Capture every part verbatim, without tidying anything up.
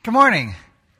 Good morning.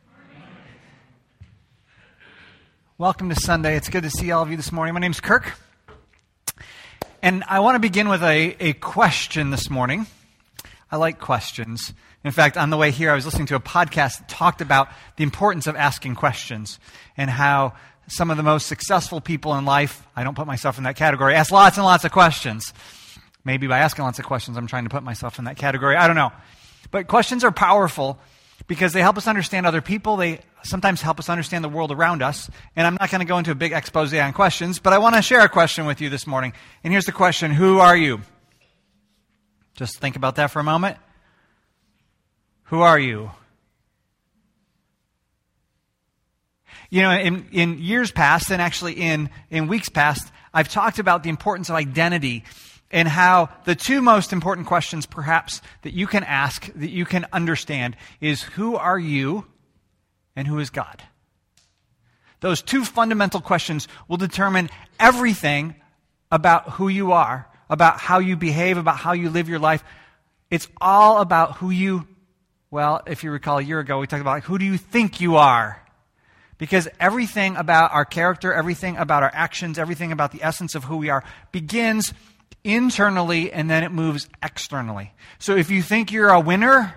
Welcome to Sunday. It's good to see all of you this morning. My name's Kirk. And I want to begin with a, a question this morning. I like questions. In fact, on the way here, I was listening to a podcast that talked about the importance of asking questions and how some of the most successful people in life, I don't put myself in that category, ask lots and lots of questions. Maybe by asking lots of questions, I'm trying to put myself in that category. I don't know. But questions are powerful because they help us understand other people. They sometimes help us understand the world around us. And I'm not going to go into a big expose on questions, but I want to share a question with you this morning. And here's the question: who are you? Just think about that for a moment. Who are you? You know, in, in years past, and actually in, in weeks past, I've talked about the importance of identity and how the two most important questions perhaps that you can ask, that you can understand, is who are you and who is God? Those two fundamental questions will determine everything about who you are, about how you behave, about how you live your life. It's all about who you, well, if you recall a year ago, we talked about who do you think you are? Because everything about our character, everything about our actions, everything about the essence of who we are begins internally, and then it moves externally. So if you think you're a winner,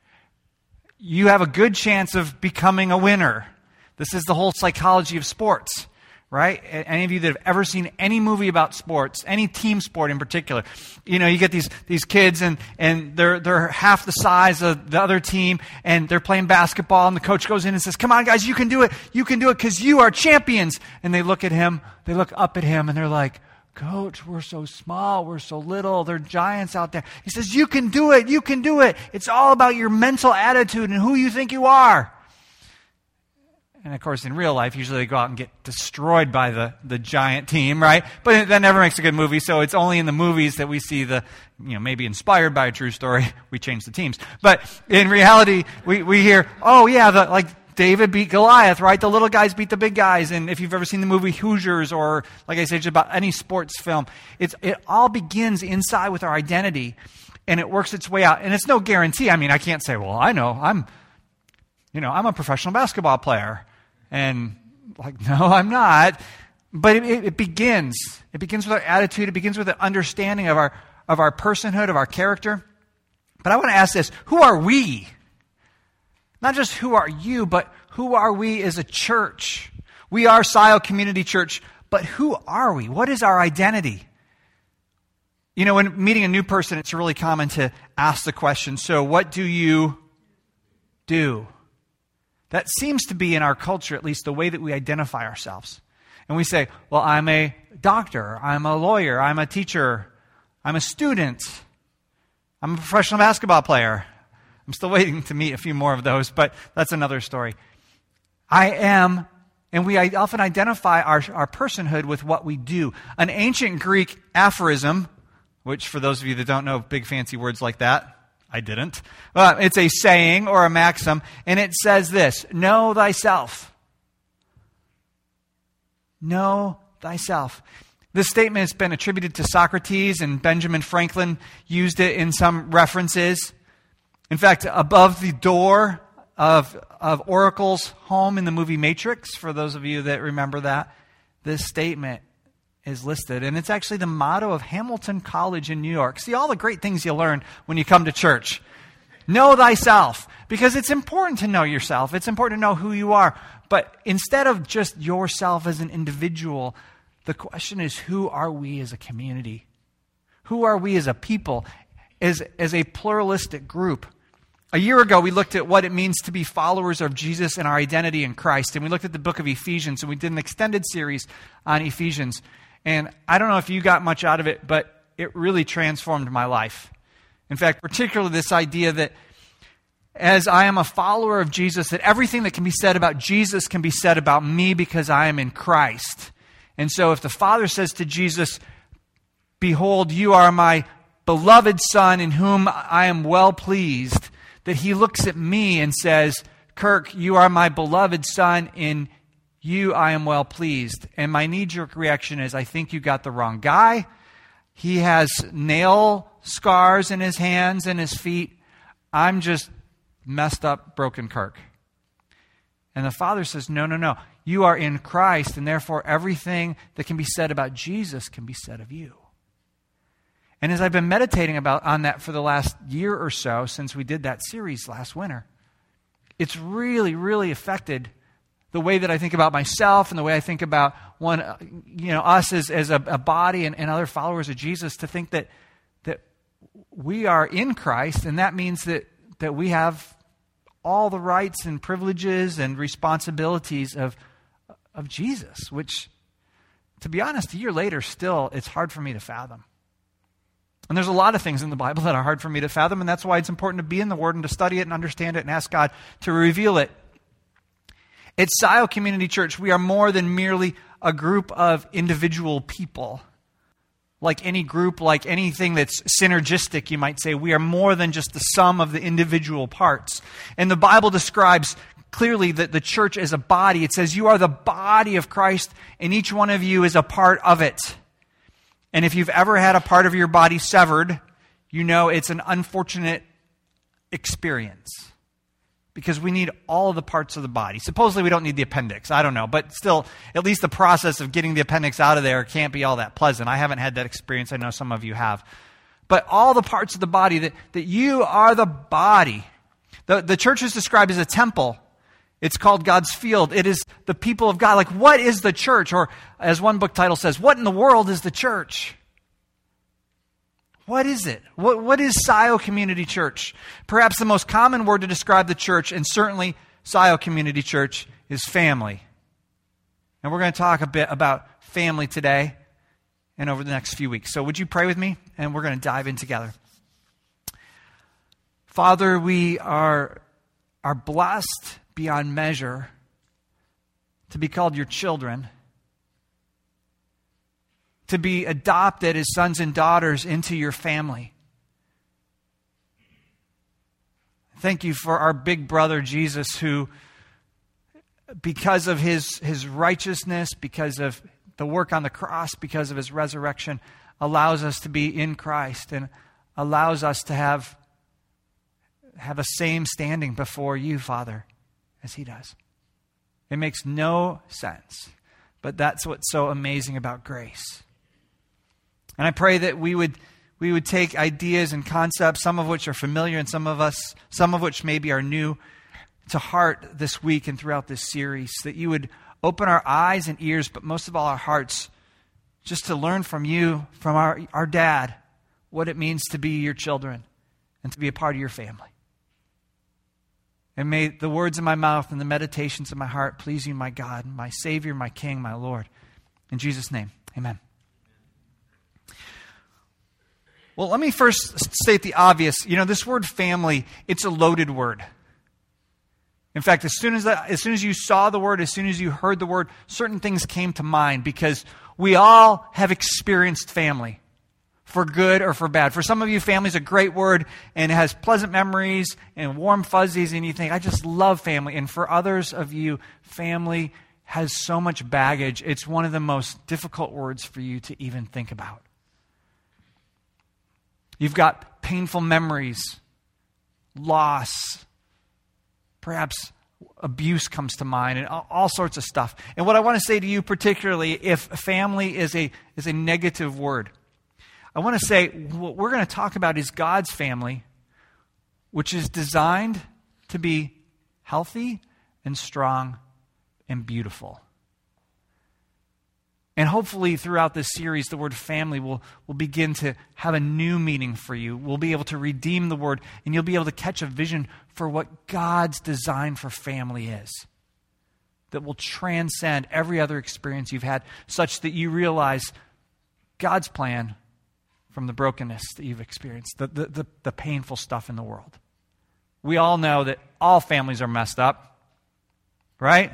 you have a good chance of becoming a winner. This is the whole psychology of sports, right? Any of you that have ever seen any movie about sports, any team sport in particular, you know, you get these these kids and, and they're they're half the size of the other team, and they're playing basketball, and the coach goes in and says, "Come on, guys, you can do it. You can do it because you are champions." And they look at him, they look up at him, and they're like, "Coach, we're so small, we're so little, they're giants out there." He says, "You can do it, you can do it. It's all about your mental attitude and who you think you are." And of course, in real life, usually they go out and get destroyed by the, the giant team, right? But that never makes a good movie, so it's only in the movies that we see the, you know, maybe inspired by a true story, we change the teams. But in reality, we, we hear, oh yeah, the, like, David beat Goliath, right? The little guys beat the big guys. And if you've ever seen the movie Hoosiers, or like I said, just about any sports film, it's, it all begins inside with our identity, and it works its way out. And it's no guarantee. I mean, I can't say, well, I know, I'm, you know, I'm a professional basketball player. And like, no, I'm not. But it, it, it begins. It begins with our attitude. It begins with an understanding of our, of our personhood, of our character. But I want to ask this: who are we? Not just who are you, but who are we as a church? We are Scioto Community Church, but who are we? What is our identity? You know, when meeting a new person, it's really common to ask the question, so what do you do? That seems to be in our culture, at least the way that we identify ourselves. And we say, well, I'm a doctor, I'm a lawyer, I'm a teacher, I'm a student, I'm a professional basketball player. I'm still waiting to meet a few more of those, but that's another story. I am, and we often identify our, our personhood with what we do. An ancient Greek aphorism, which for those of you that don't know big fancy words like that, I didn't. Uh, it's a saying or a maxim, and it says this: know thyself. Know thyself. This statement has been attributed to Socrates, and Benjamin Franklin used it in some references. In fact, above the door of, of Oracle's home in the movie Matrix, for those of you that remember that, this statement is listed. And it's actually the motto of Hamilton College in New York. See, all the great things you learn when you come to church. Know thyself. Because it's important to know yourself. It's important to know who you are. But instead of just yourself as an individual, the question is, who are we as a community? Who are we as a people? As, as a pluralistic group. A year ago, we looked at what it means to be followers of Jesus and our identity in Christ. And we looked at the book of Ephesians, and we did an extended series on Ephesians. And I don't know if you got much out of it, but it really transformed my life. In fact, particularly this idea that as I am a follower of Jesus, that everything that can be said about Jesus can be said about me because I am in Christ. And so if the Father says to Jesus, "Behold, you are my beloved Son in whom I am well pleased," that he looks at me and says, "Kirk, you are my beloved Son, in you I am well pleased." And my knee-jerk reaction is, I think you got the wrong guy. He has nail scars in his hands and his feet. I'm just messed up, broken Kirk. And the Father says, no, no, no. You are in Christ, and therefore everything that can be said about Jesus can be said of you. And as I've been meditating about on that for the last year or so, since we did that series last winter, it's really, really affected the way that I think about myself and the way I think about one, you know, us as, as a, a body and, and other followers of Jesus, to think that that we are in Christ, and that means that that we have all the rights and privileges and responsibilities of of Jesus, which, to be honest, a year later, still, it's hard for me to fathom. And there's a lot of things in the Bible that are hard for me to fathom, and that's why it's important to be in the Word and to study it and understand it and ask God to reveal it. At Scio Community Church, we are more than merely a group of individual people. Like any group, like anything that's synergistic, you might say, we are more than just the sum of the individual parts. And the Bible describes clearly that the church as a body. It says you are the body of Christ, and each one of you is a part of it. And if you've ever had a part of your body severed, you know it's an unfortunate experience. Because we need all of the parts of the body. Supposedly we don't need the appendix. I don't know. But still, at least the process of getting the appendix out of there can't be all that pleasant. I haven't had that experience. I know some of you have. But all the parts of the body, that, that you are the body. The, the church is described as a temple. It's called God's field. It is the people of God. Like, what is the church? Or as one book title says, what in the world is the church? What is it? What, what is Scio Community Church? Perhaps the most common word to describe the church, and certainly Scio Community Church, is family. And we're going to talk a bit about family today and over the next few weeks. So would you pray with me? And we're going to dive in together. Father, we are, are blessed beyond measure to be called your children, to be adopted as sons and daughters into your family. Thank you for our big brother Jesus, who, because of his, his righteousness, because of the work on the cross, because of his resurrection, allows us to be in Christ and allows us to have, have a same standing before you, Father, as he does. It makes no sense, but that's what's so amazing about grace. And I pray that we would we would take ideas and concepts, some of which are familiar and some of us, some of which maybe are new, to heart this week and throughout this series. That you would open our eyes and ears, but most of all our hearts, just to learn from you, from our, our dad, what it means to be your children and to be a part of your family. And may the words of my mouth and the meditations of my heart please you, my God, my Savior, my King, my Lord. In Jesus' name, amen. Well, let me first state the obvious. You know, this word family, it's a loaded word. In fact, as soon as that, as soon as you saw the word, as soon as you heard the word, certain things came to mind, because we all have experienced family, for good or for bad. For some of you, family is a great word and it has pleasant memories and warm fuzzies, and you think, I just love family. And for others of you, family has so much baggage, it's one of the most difficult words for you to even think about. You've got painful memories, loss, perhaps abuse comes to mind, and all, all sorts of stuff. And what I want to say to you, particularly if family is a is a negative word, I want to say what we're going to talk about is God's family, which is designed to be healthy and strong and beautiful. And hopefully throughout this series, the word family will, will begin to have a new meaning for you. We'll be able to redeem the word, and you'll be able to catch a vision for what God's design for family is, that will transcend every other experience you've had, such that you realize God's plan from the brokenness that you've experienced, the, the, the, the painful stuff in the world. We all know that all families are messed up, right?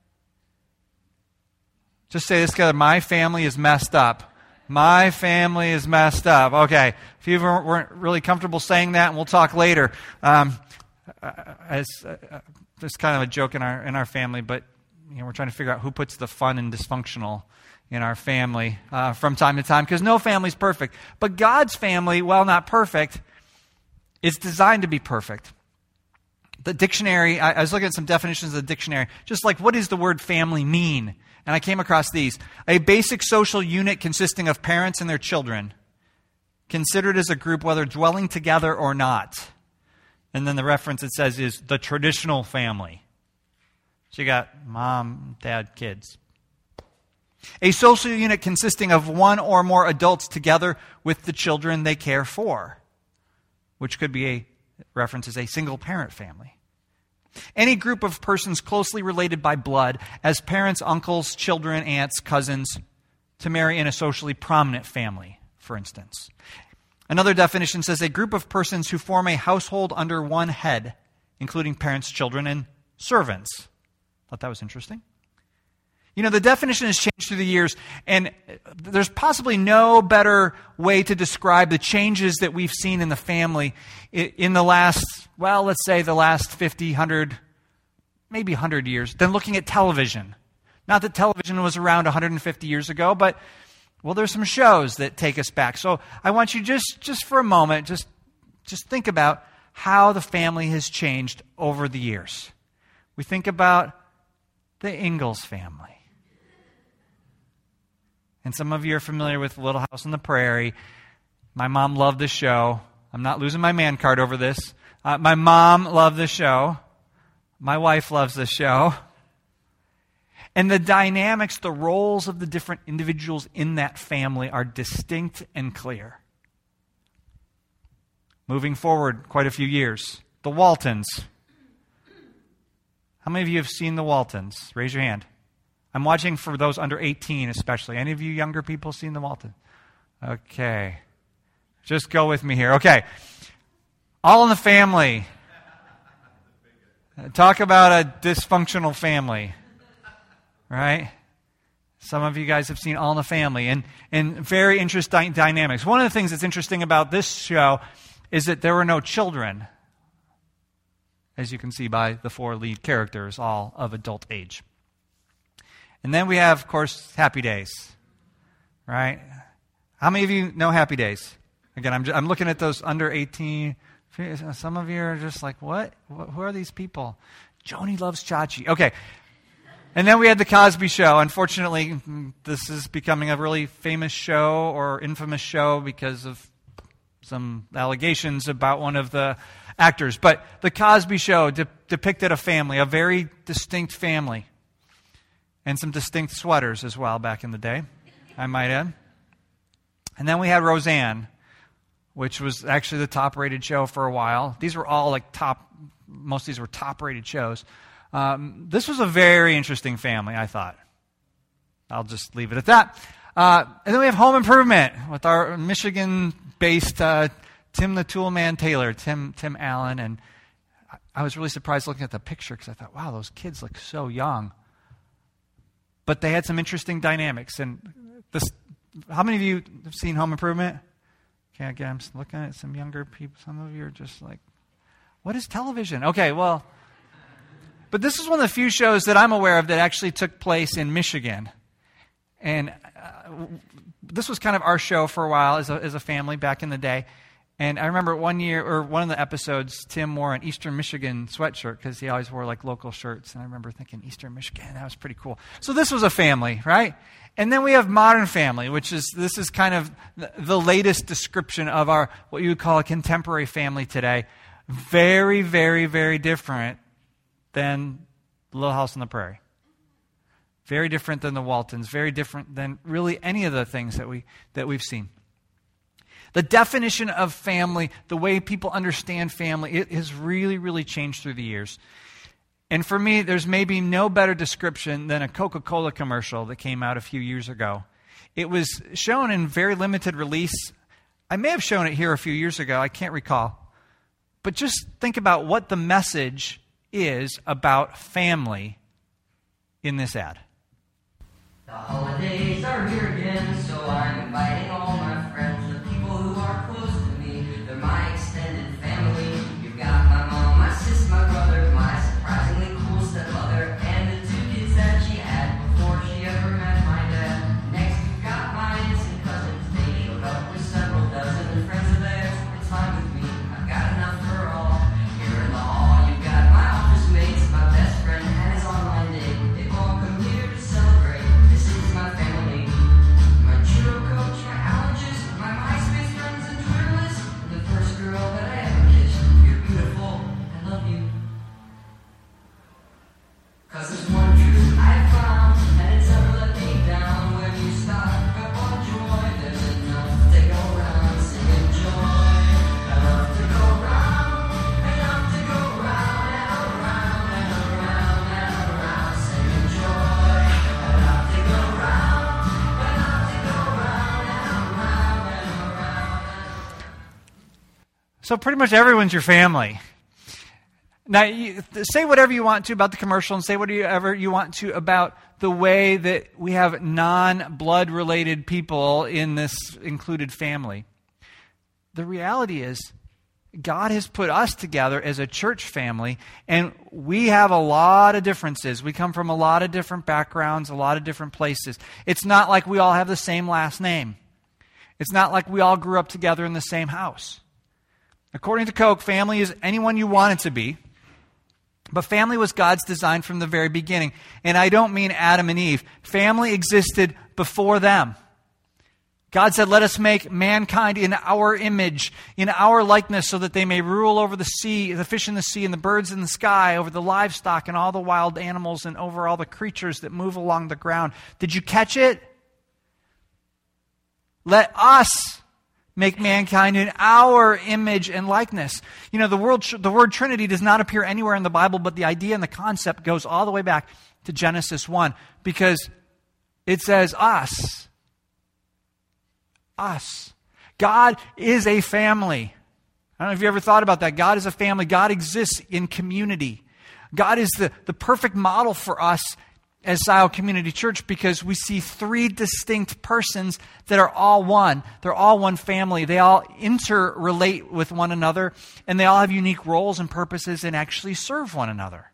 Just say this together. My family is messed up. My family is messed up. Okay. If you weren't really comfortable saying that, and we'll talk later. Um, as uh, there's kind of a joke in our in our family, but you know, we're trying to figure out who puts the fun and dysfunctional in our family uh, from time to time, because no family's perfect. But God's family, while not perfect, is designed to be perfect. The dictionary, I, I was looking at some definitions of the dictionary, just like what does the word family mean? And I came across these. A basic social unit consisting of parents and their children, considered as a group whether dwelling together or not. And then the reference it says is the traditional family. So you got mom, dad, kids. A social unit consisting of one or more adults together with the children they care for, which could be a reference as a single-parent family. Any group of persons closely related by blood, as parents, uncles, children, aunts, cousins, to marry in a socially prominent family, for instance. Another definition says a group of persons who form a household under one head, including parents, children, and servants. Thought that was interesting. You know, the definition has changed through the years, and there's possibly no better way to describe the changes that we've seen in the family in the last, well, let's say the last fifty, one hundred, maybe one hundred years than looking at television. Not that television was around one hundred fifty years ago, but, well, there's some shows that take us back. So I want you just, just for a moment, just, just think about how the family has changed over the years. We think about the Ingalls family. And some of you are familiar with Little House on the Prairie. My mom loved the show. I'm not losing my man card over this. Uh, my mom loved the show. My wife loves the show. And the dynamics, the roles of the different individuals in that family are distinct and clear. Moving forward quite a few years, the Waltons. How many of you have seen the Waltons? Raise your hand. I'm watching for those under eighteen especially. Any of you younger people seen the Waltons? Okay. Just go with me here. Okay. All in the Family. Talk about a dysfunctional family. Right? Some of you guys have seen All in the Family. And, and very interesting dynamics. One of the things that's interesting about this show is that there were no children. As you can see by the four lead characters, all of adult age. And then we have, of course, Happy Days, right? How many of you know Happy Days? Again, I'm, just, I'm looking at those under eighteen. Some of you are just like, what? Who are these people? Joni loves Chachi. Okay. And then we had The Cosby Show. Unfortunately, this is becoming a really famous show or infamous show because of some allegations about one of the actors. But The Cosby Show de- depicted a family, a very distinct family. And some distinct sweaters as well back in the day, I might add. And then we had Roseanne, which was actually the top-rated show for a while. These were all like top, most of these were top-rated shows. Um, this was a very interesting family, I thought. I'll just leave it at that. Uh, and then we have Home Improvement with our Michigan-based uh, Tim the Toolman Taylor, Tim Tim Allen. And I was really surprised looking at the picture because I thought, wow, those kids look so young. But they had some interesting dynamics. And this, how many of you have seen Home Improvement? Okay, again, I'm looking at some younger people. Some of you are just like, what is television? Okay, well, but this is one of the few shows that I'm aware of that actually took place in Michigan. And uh, this was kind of our show for a while as a, as a family back in the day. And I remember one year, or one of the episodes, Tim wore an Eastern Michigan sweatshirt because he always wore like local shirts. And I remember thinking, Eastern Michigan, that was pretty cool. So this was a family, right? And then we have Modern Family, which is, this is kind of the, the latest description of our, what you would call a contemporary family today. Very, very, very different than Little House on the Prairie. Very different than the Waltons. Very different than really any of the things that, we, that we've seen. The definition of family, the way people understand family, it has really, really changed through the years. And for me, there's maybe no better description than a Coca-Cola commercial that came out a few years ago. It was shown in very limited release. I may have shown it here a few years ago. I can't recall. But just think about what the message is about family in this ad. The holidays are here again, so I'm inviting all my friends, the people who are close to me. They're my extended family. You've got my mom, my sis, my brother, my surprisingly cool stepmother, and the two kids that she had before she ever met my dad. Next, you've got my aunts and cousins. They showed up with several dozen friends of theirs. It's fine with me. I've got enough for all. Here in the hall, you've got my So pretty much everyone's your family. Now, you, say whatever you want to about the commercial and say whatever you want to about the way that we have non-blood related people in this included family. The reality is, God has put us together as a church family, and we have a lot of differences. We come from a lot of different backgrounds, a lot of different places. It's not like we all have the same last name. It's not like we all grew up together in the same house. According to Koch, family is anyone you want it to be, but family was God's design from the very beginning. And I don't mean Adam and Eve. Family existed before them. God said, let us make mankind in our image, in our likeness, so that they may rule over the sea, the fish in the sea and the birds in the sky, over the livestock and all the wild animals, and over all the creatures that move along the ground. Did you catch it? Let us make mankind in our image and likeness. You know, the word, the word Trinity does not appear anywhere in the Bible, but the idea and the concept goes all the way back to Genesis one, because it says us. Us. God is a family. I don't know if you ever thought about that. God is a family. God exists in community. God is the, the perfect model for us as Scioto Community Church, because we see three distinct persons that are all one. They're all one family. They all interrelate with one another, and they all have unique roles and purposes and actually serve one another.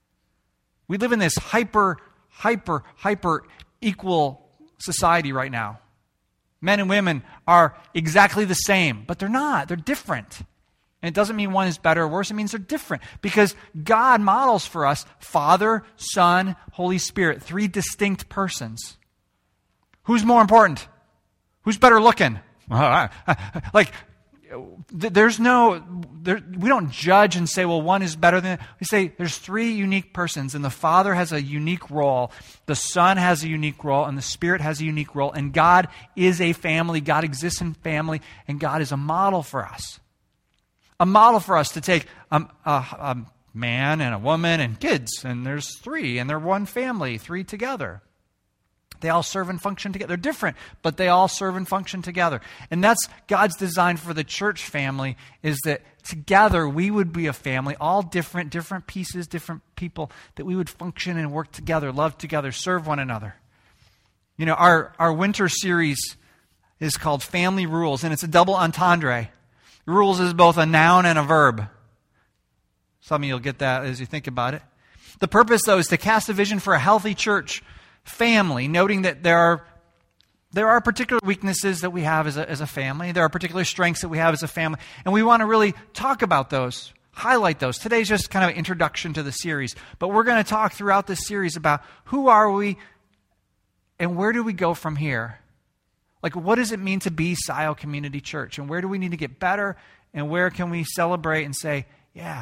We live in this hyper, hyper, hyper equal society right now. Men and women are exactly the same, but they're not. They're different. And it doesn't mean one is better or worse. It means they're different. Because God models for us Father, Son, Holy Spirit. Three distinct persons. Who's more important? Who's better looking? Like, there's no, there, we don't judge and say, well, one is better than, we say there's three unique persons, and the Father has a unique role, the Son has a unique role, and the Spirit has a unique role, and God is a family, God exists in family, and God is a model for us. A model for us to take a, a, a man and a woman and kids, and there's three, and they're one family, three together. They all serve and function together. They're different, but they all serve and function together. And that's God's design for the church family, is that together we would be a family, all different, different pieces, different people, that we would function and work together, love together, serve one another. You know, our, our winter series is called Family Rules, and it's a double entendre. Rules is both a noun and a verb. Some of you will get that as you think about it. The purpose, though, is to cast a vision for a healthy church family, noting that there are there are particular weaknesses that we have as a, as a family. There are particular strengths that we have as a family. And we want to really talk about those, highlight those. Today's just kind of an introduction to the series. But we're going to talk throughout this series about who are we and where do we go from here? Like, what does it mean to be Scioto Community Church? And where do we need to get better? And where can we celebrate and say, yeah,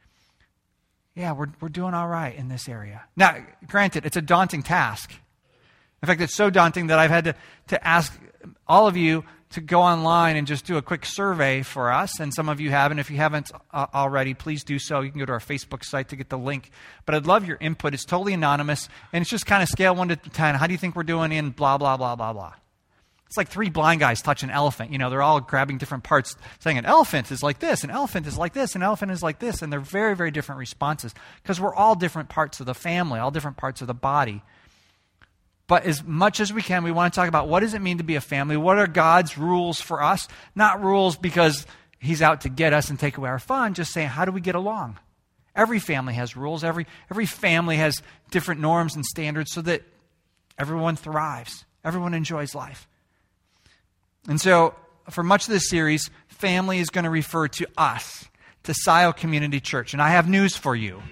yeah, we're we're doing all right in this area. Now, granted, it's a daunting task. In fact, it's so daunting that I've had to, to ask all of you to go online and just do a quick survey for us. And some of you have, and if you haven't uh, already, please do so. You can go to our Facebook site to get the link. But I'd love your input. It's totally anonymous, and it's just kind of scale one to ten. How do you think we're doing in blah, blah, blah, blah, blah? It's like three blind guys touch an elephant. You know, they're all grabbing different parts, saying an elephant is like this, an elephant is like this, an elephant is like this. And they're very, very different responses, because we're all different parts of the family, all different parts of the body. But as much as we can, we want to talk about what does it mean to be a family? What are God's rules for us? Not rules because He's out to get us and take away our fun, just saying, how do we get along? Every family has rules. Every, every family has different norms and standards so that everyone thrives. Everyone enjoys life. And so, for much of this series, family is going to refer to us, to Scioto Community Church. And I have news for you.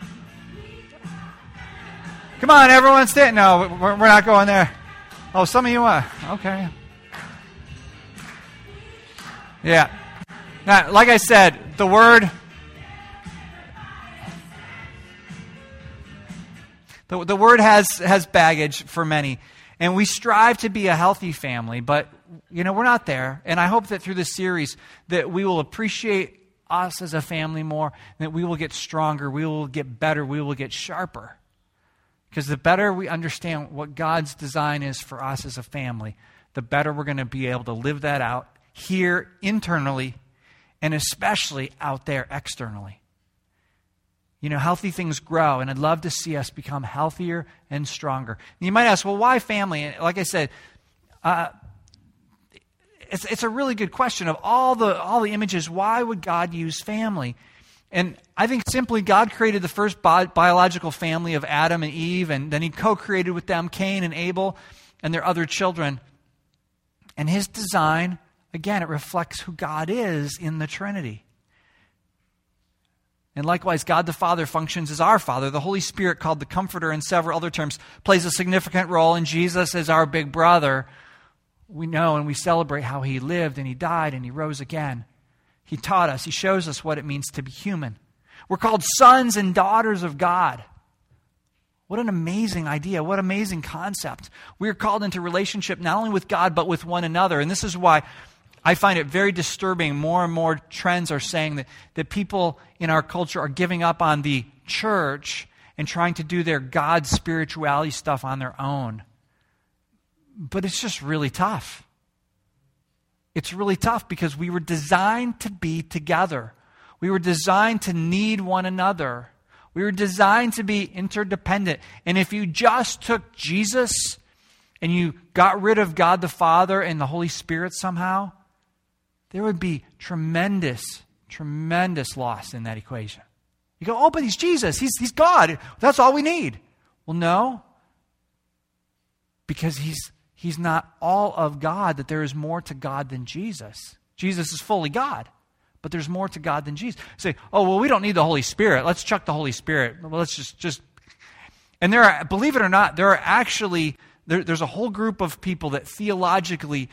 Come on, everyone, stay. No, we're, we're not going there. Oh, some of you are. Okay. Yeah. Now, like I said, the word... The, the word has, has baggage for many. And we strive to be a healthy family, but, you know, we're not there. And I hope that through this series that we will appreciate us as a family more, and that we will get stronger, we will get better, we will get sharper. Because the better we understand what God's design is for us as a family, the better we're going to be able to live that out here internally and especially out there externally. You know, healthy things grow, and I'd love to see us become healthier and stronger. And you might ask, well, why family? And like I said, uh, it's it's a really good question. Of all the all the images, why would God use family? And I think simply God created the first bi- biological family of Adam and Eve, and then he co-created with them Cain and Abel and their other children. And his design, again, it reflects who God is in the Trinity. And likewise, God the Father functions as our Father. The Holy Spirit, called the Comforter in several other terms, plays a significant role. And Jesus is our big brother. We know and we celebrate how he lived and he died and he rose again. He taught us. He shows us what it means to be human. We're called sons and daughters of God. What an amazing idea. What an amazing concept. We are called into relationship not only with God, but with one another. And this is why I find it very disturbing. More and more trends are saying that, that people in our culture are giving up on the church and trying to do their God spirituality stuff on their own. But it's just really tough. It's really tough because we were designed to be together. We were designed to need one another. We were designed to be interdependent. And if you just took Jesus and you got rid of God the Father and the Holy Spirit somehow, there would be tremendous, tremendous loss in that equation. You go, oh, but he's Jesus. He's, he's God. That's all we need. Well, no. Because he's, he's not all of God, that there is more to God than Jesus. Jesus is fully God. But there's more to God than Jesus. You say, oh, well, we don't need the Holy Spirit. Let's chuck the Holy Spirit. Well, let's just, just... And there are, believe it or not, there are actually, there, there's a whole group of people that theologically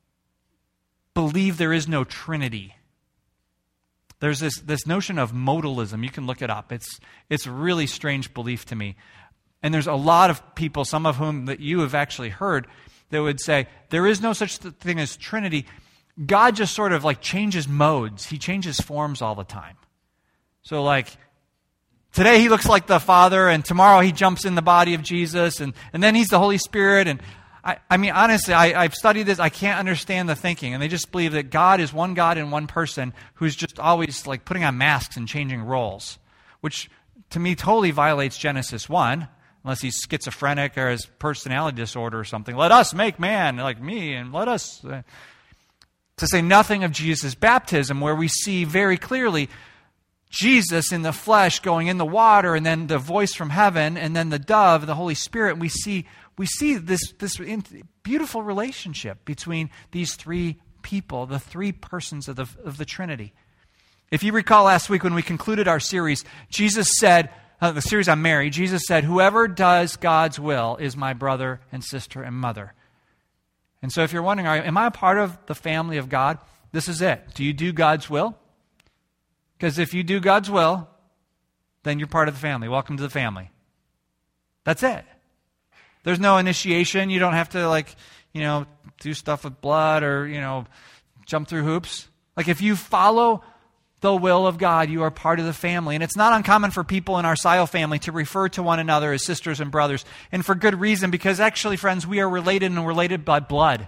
believe there is no Trinity. There's this, this notion of modalism. You can look it up. It's, it's a really strange belief to me. And there's a lot of people, some of whom that you have actually heard, that would say, there is no such thing as Trinity. God just sort of like changes modes. He changes forms all the time. So like, today he looks like the Father, and tomorrow he jumps in the body of Jesus, and, and then he's the Holy Spirit. And I, I mean, honestly, I, I've studied this. I can't understand the thinking. And they just believe that God is one God and one person who's just always like putting on masks and changing roles, which to me totally violates Genesis one. Unless he's schizophrenic or has personality disorder or something. Let us make man like me, and let us... Uh, to say nothing of Jesus' baptism, where we see very clearly Jesus in the flesh going in the water, and then the voice from heaven, and then the dove, the Holy Spirit. We see we see this, this beautiful relationship between these three people, the three persons of the, of the Trinity. If you recall last week when we concluded our series, Jesus said... Uh, the series on Mary, Jesus said, whoever does God's will is my brother and sister and mother. And so if you're wondering, am I a part of the family of God? This is it. Do you do God's will? Because if you do God's will, then you're part of the family. Welcome to the family. That's it. There's no initiation. You don't have to, like, you know, do stuff with blood or, you know, jump through hoops. Like, if you follow the will of God, you are part of the family. And it's not uncommon for people in our Sile family to refer to one another as sisters and brothers. And for good reason, because actually, friends, we are related and related by blood.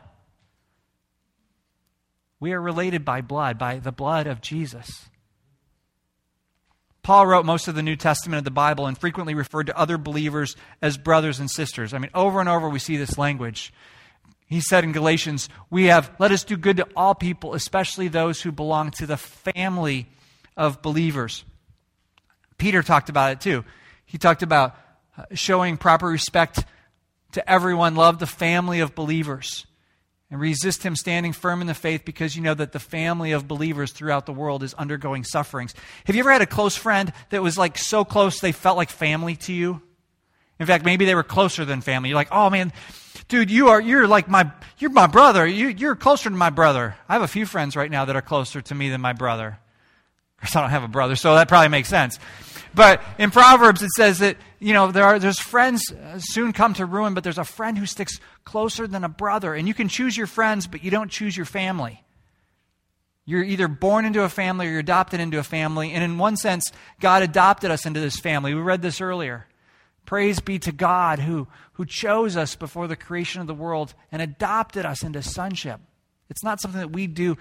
We are related by blood, by the blood of Jesus. Paul wrote most of the New Testament of the Bible and frequently referred to other believers as brothers and sisters. I mean, over and over we see this language. He said in Galatians, we have, let us do good to all people, especially those who belong to the family of believers. Peter talked about it too. He talked about showing proper respect to everyone, love the family of believers, and resist him standing firm in the faith because you know that the family of believers throughout the world is undergoing sufferings. Have you ever had a close friend that was like so close they felt like family to you? In fact, maybe they were closer than family. You're like, oh man, dude, you are, you're like my, you're my brother. You, you're closer to my brother. I have a few friends right now that are closer to me than my brother. Of course, I don't have a brother, so that probably makes sense. But in Proverbs, it says that, you know, there are, there's friends soon come to ruin, but there's a friend who sticks closer than a brother. And you can choose your friends, but you don't choose your family. You're either born into a family or you're adopted into a family. And in one sense, God adopted us into this family. We read this earlier. Praise be to God who, who chose us before the creation of the world and adopted us into sonship. It's not something that we do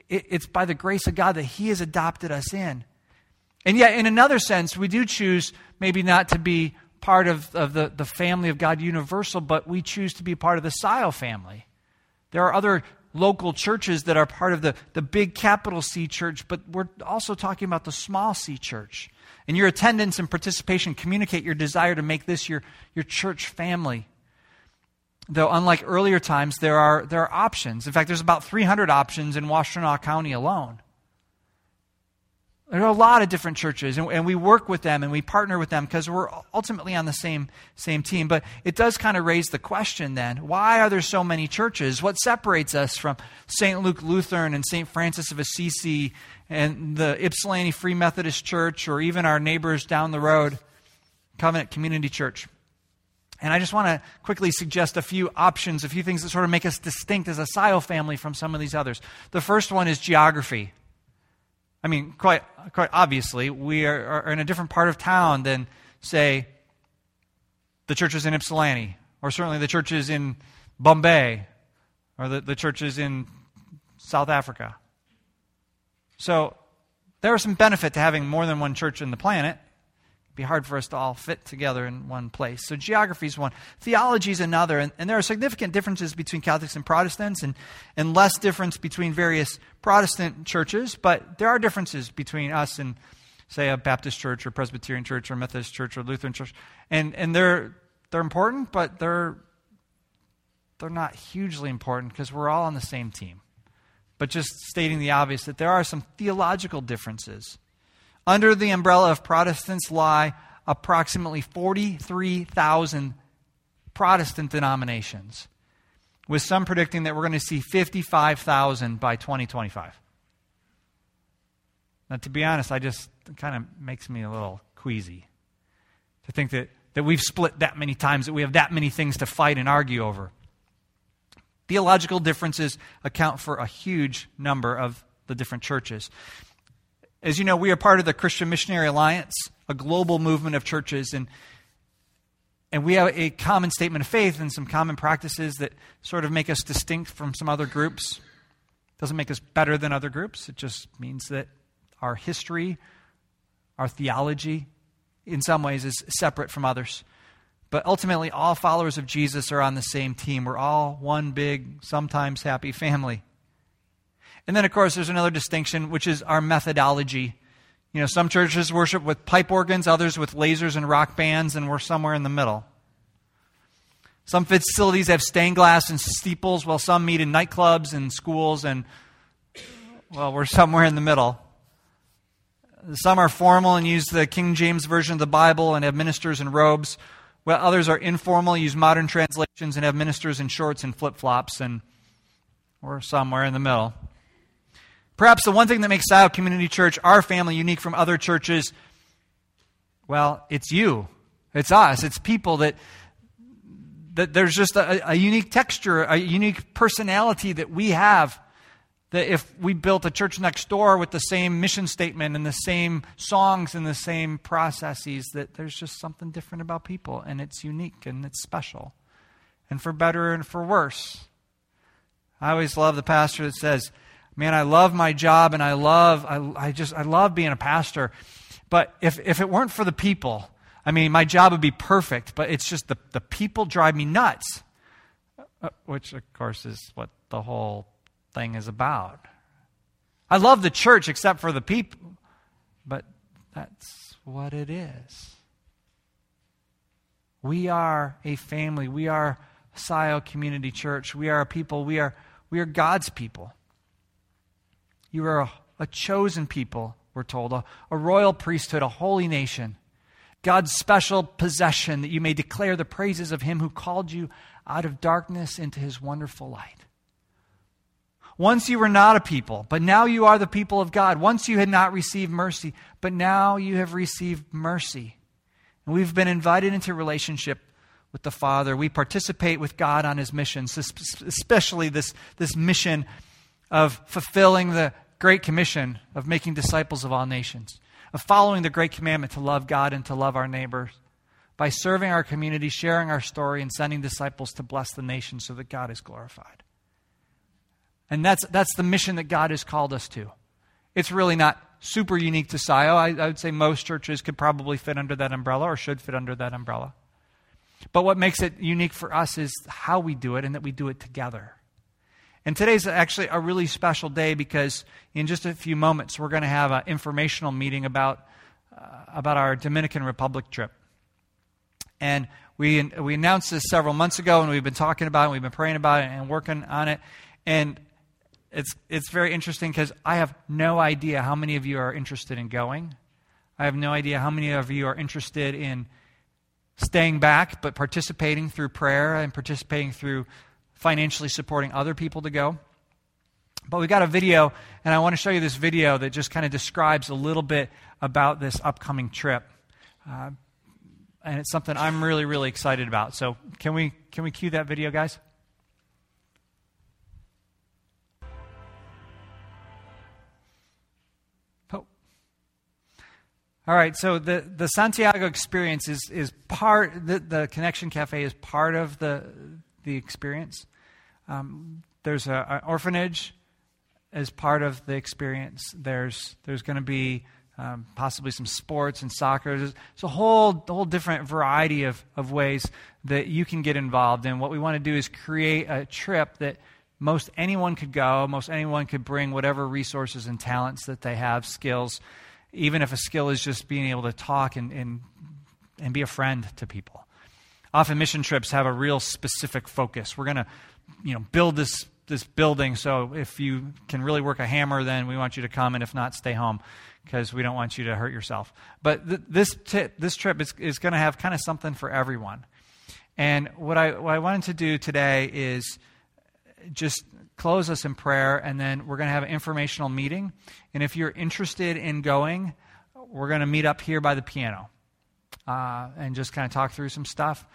it, it's by the grace of God that he has adopted us in. And yet, in another sense, we do choose maybe not to be part of, of the, the family of God universal, but we choose to be part of the Sile family. There are other local churches that are part of the, the big capital C church, but we're also talking about the small C church. And your attendance and participation communicate your desire to make this your, your church family. Though unlike earlier times, there are, there are options. In fact, there's about three hundred options in Washtenaw County alone. There are a lot of different churches, and, and we work with them and we partner with them because we're ultimately on the same, same team. But it does kind of raise the question then, why are there so many churches? What separates us from Saint Luke Lutheran and Saint Francis of Assisi and the Ypsilanti Free Methodist Church, or even our neighbors down the road, Covenant Community Church? And I just want to quickly suggest a few options, a few things that sort of make us distinct as a Sile family from some of these others. The first one is geography. I mean, quite quite obviously, we are, are in a different part of town than, say, the churches in Ypsilanti, or certainly the churches in Bombay, or the, the churches in South Africa. So there is some benefit to having more than one church in the planet. It'd be hard for us to all fit together in one place. So geography is one. Theology is another. And, and there are significant differences between Catholics and Protestants, and, and less difference between various Protestant churches. But there are differences between us and, say, a Baptist church or Presbyterian church or Methodist church or Lutheran church. And, and they're, they're important, but they're, they're not hugely important because we're all on the same team. But just stating the obvious, that there are some theological differences. Under the umbrella of Protestants lie approximately forty-three thousand Protestant denominations, with some predicting that we're going to see fifty-five thousand by twenty twenty-five. Now, to be honest, I just, it kind of makes me a little queasy to think that, that we've split that many times, that we have that many things to fight and argue over. Theological differences account for a huge number of the different churches. As you know, we are part of the Christian Missionary Alliance, a global movement of churches, and and we have a common statement of faith and some common practices that sort of make us distinct from some other groups. Doesn't make us better than other groups. It just means that our history, our theology, in some ways is separate from others. But ultimately, all followers of Jesus are on the same team. We're all one big, sometimes happy family. And then, of course, there's another distinction, which is our methodology. You know, some churches worship with pipe organs, others with lasers and rock bands, and we're somewhere in the middle. Some facilities have stained glass and steeples, while some meet in nightclubs and schools, and, well, we're somewhere in the middle. Some are formal and use the King James Version of the Bible and have ministers in robes, while others are informal, use modern translations, and have ministers in shorts and flip-flops, and we're somewhere in the middle. Perhaps the one thing that makes Sile Community Church, our family, unique from other churches, well, it's you. It's us. It's people that, that there's just a, a unique texture, a unique personality that we have. That if we built a church next door with the same mission statement and the same songs and the same processes, that there's just something different about people, and it's unique and it's special. And for better and for worse. I always love the pastor that says, man, I love my job and I love, I, I just, I love being a pastor. But if, if it weren't for the people, I mean, my job would be perfect, but it's just the, the people drive me nuts. Uh, which, of course, is what the whole thing is about. I love the church except for the people, but that's what it is. We are a family. We are Sile Community Church. We are a people. We are, we are God's people. You are a, a chosen people, we're told, a, a royal priesthood, a holy nation, God's special possession, that you may declare the praises of Him who called you out of darkness into His wonderful light. Once you were not a people, but now you are the people of God. Once you had not received mercy, but now you have received mercy. And we've been invited into relationship with the Father. We participate with God on His mission, especially this, this mission of fulfilling the Great Commission of making disciples of all nations, of following the Great Commandment to love God and to love our neighbors, by serving our community, sharing our story, and sending disciples to bless the nation so that God is glorified. And that's that's the mission that God has called us to. It's really not super unique to S I O. I, I would say most churches could probably fit under that umbrella or should fit under that umbrella. But what makes it unique for us is how we do it and that we do it together. And today's actually a really special day because in just a few moments we're going to have an informational meeting about uh, about our Dominican Republic trip. And we we announced this several months ago, and we've been talking about it, and we've been praying about it and working on it. And it's it's very interesting because I have no idea how many of you are interested in going. I have no idea how many of you are interested in staying back but participating through prayer and participating through financially supporting other people to go. But we got a video, and I want to show you this video that just kind of describes a little bit about this upcoming trip. Uh, and it's something I'm really, really excited about. So can we can we cue that video, guys? Oh. All right, so the, the Santiago experience is, is part, the, the Connection Cafe is part of the the experience. Um, there's a, an orphanage as part of the experience. There's there's going to be um, possibly some sports and soccer. There's, there's a whole a whole different variety of, of ways that you can get involved. And what we want to do is create a trip that most anyone could go, most anyone could bring whatever resources and talents that they have, skills, even if a skill is just being able to talk and and, and be a friend to people. Often mission trips have a real specific focus. We're going to, you know, build this this building, so if you can really work a hammer, then we want you to come, and if not, stay home, because we don't want you to hurt yourself. But th- this t- this trip is, is going to have kind of something for everyone. And what I what I wanted to do today is just close us in prayer, and then we're going to have an informational meeting. And if you're interested in going, we're going to meet up here by the piano. Uh, and just kind of talk through some stuff.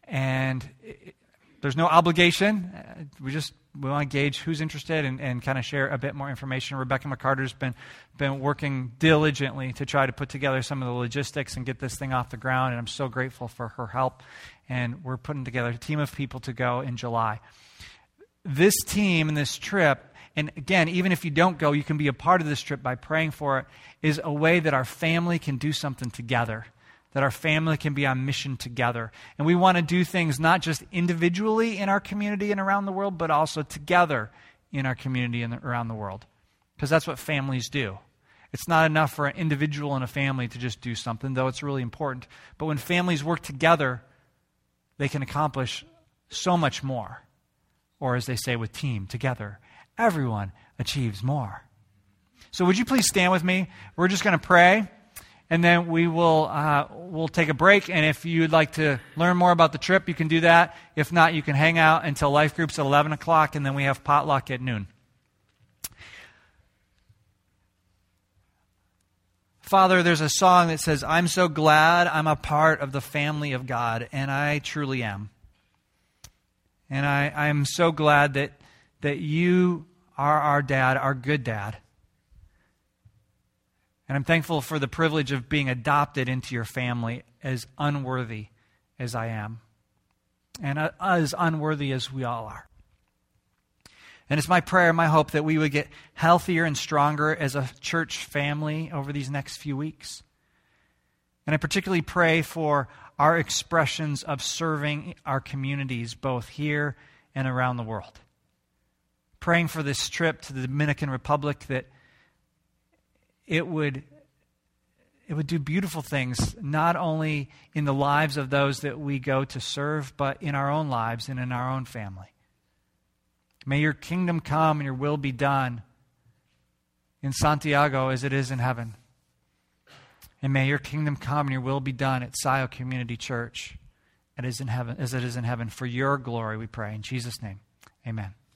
And it, there's no obligation. Uh, we just we want to gauge who's interested and, and kind of share a bit more information. Rebecca McCarter's been been working diligently to try to put together some of the logistics and get this thing off the ground, and I'm so grateful for her help. And we're putting together a team of people to go in July. This team and this trip, and again, even if you don't go, you can be a part of this trip by praying for it, is a way that our family can do something together. That our family can be on mission together. And we want to do things not just individually in our community and around the world, but also together in our community and around the world. Because that's what families do. It's not enough for an individual and a family to just do something, though it's really important. But when families work together, they can accomplish so much more. Or as they say with team, together, everyone achieves more. So would you please stand with me? We're just going to pray. And then we will uh, we'll take a break. And if you'd like to learn more about the trip, you can do that. If not, you can hang out until life groups at eleven o'clock, and then we have potluck at noon. Father, there's a song that says, "I'm so glad I'm a part of the family of God," and I truly am. And I, I'm so glad that that you are our dad, our good dad. And I'm thankful for the privilege of being adopted into your family, as unworthy as I am. And uh, as unworthy as we all are. And it's my prayer, my hope, that we would get healthier and stronger as a church family over these next few weeks. And I particularly pray for our expressions of serving our communities, both here and around the world. Praying for this trip to the Dominican Republic, that it would it would do beautiful things, not only in the lives of those that we go to serve, but in our own lives and in our own family. May your kingdom come and your will be done in Santiago as it is in heaven. And may your kingdom come and your will be done at S I O Community Church as it is in heaven, as it is in heaven. For your glory we pray. In Jesus' name, amen.